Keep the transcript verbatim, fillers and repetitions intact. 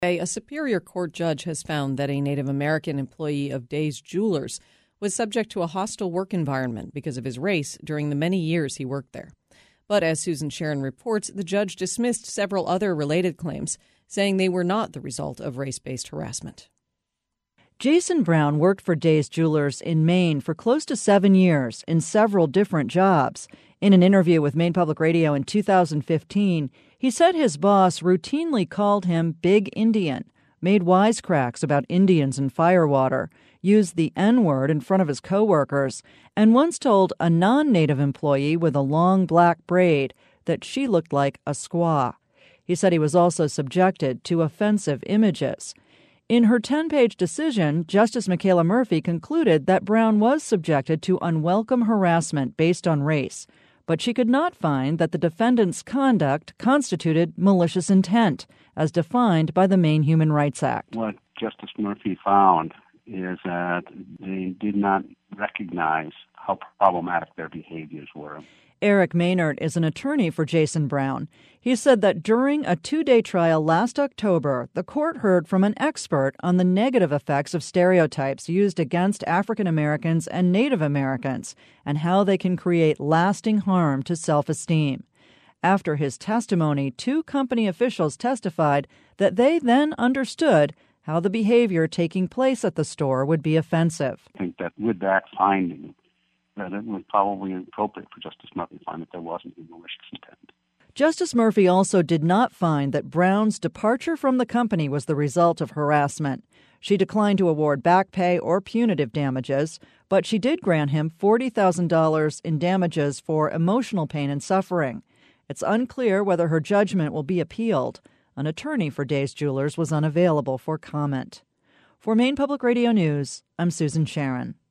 A Superior Court judge has found that a Native American employee of Days Jewelers was subject to a hostile work environment because of his race during the many years he worked there. But as Susan Sharon reports, the judge dismissed several other related claims, saying they were not the result of race-based harassment. Jason Brown worked for Days Jewelers in Maine for close to seven years in several different jobs. In an interview with Maine Public Radio in two thousand fifteen, he said his boss routinely called him Big Indian, made wisecracks about Indians and firewater, used the N-word in front of his coworkers, and once told a non-Native employee with a long black braid that she looked like a squaw. He said he was also subjected to offensive images. In her ten-page decision, Justice Michaela Murphy concluded that Brown was subjected to unwelcome harassment based on race, but she could not find that the defendant's conduct constituted malicious intent, as defined by the Maine Human Rights Act. What Justice Murphy found is that they did not recognize how problematic their behaviors were. Eric Maynard is an attorney for Jason Brown. He said that during a two-day trial last October, the court heard from an expert on the negative effects of stereotypes used against African Americans and Native Americans and how they can create lasting harm to self-esteem. After his testimony, two company officials testified that they then understood how the behavior taking place at the store would be offensive. I think that with that finding, that it was probably appropriate for Justice Murphy to find that there wasn't a malicious intent. Justice Murphy also did not find that Brown's departure from the company was the result of harassment. She declined to award back pay or punitive damages, but she did grant him forty thousand dollars in damages for emotional pain and suffering. It's unclear whether her judgment will be appealed. An attorney for Days Jewelers was unavailable for comment. For Maine Public Radio News, I'm Susan Sharon.